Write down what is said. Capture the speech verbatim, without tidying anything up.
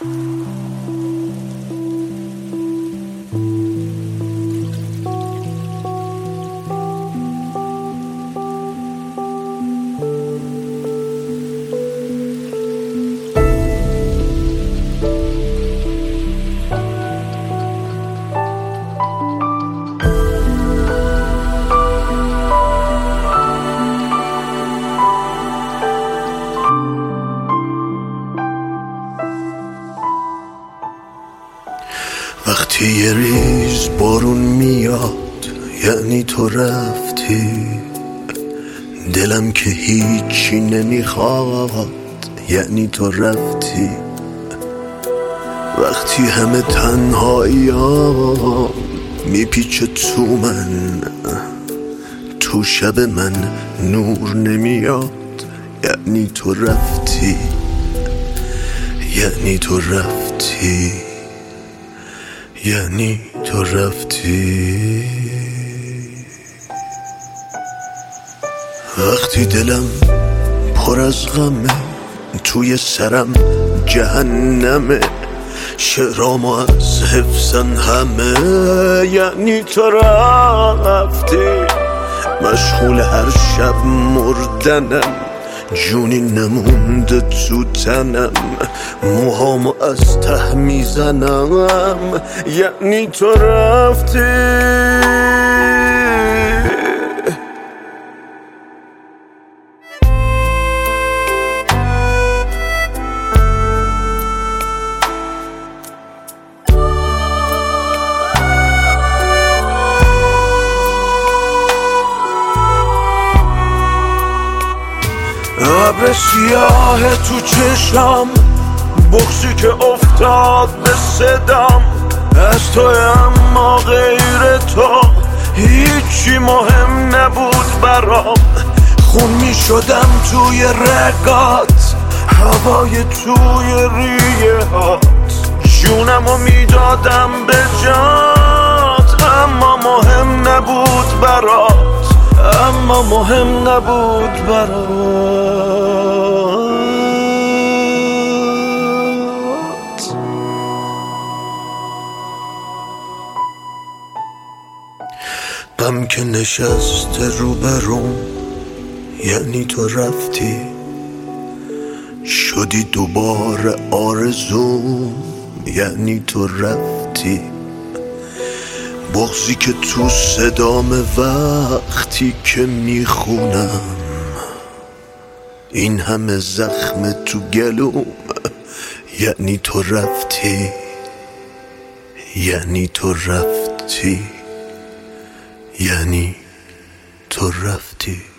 وقتی یه ریز بارون میاد یعنی تو رفتی، دلم که هیچی نمیخواد یعنی تو رفتی. وقتی همه تنهاییام میپیچه تو من، تو شب من نور نمیاد یعنی تو رفتی، یعنی تو رفتی، یعنی تو رفتی. وقتی دلم پر از غمه، توی سرم جهنمه، شعرام از حفظن همه یعنی تو رفتی. مشغول هر شب مردنم، جونی نمونده تو تنم، موهامو از ته میزنم یعنی تو رفتی. ابر سیاه تو چشم، بغضی که افتاد به صدام، از تو اما غیر تو هیچی مهم نبود برام. خون می شدم توی رگات، هوای توی ریه هات، جونمو می دادم به جات، اما مهم نبود برات، اما مهم نبود برات. غم که نشسته رو بروم یعنی تو رفتی، شدی دوباره آرزوم یعنی تو رفتی. بغضی که تو صدام وقتی که میخونم، این همه زخم تو گلوم یعنی تو رفتی، یعنی تو رفتی، یعنی تو رفتی.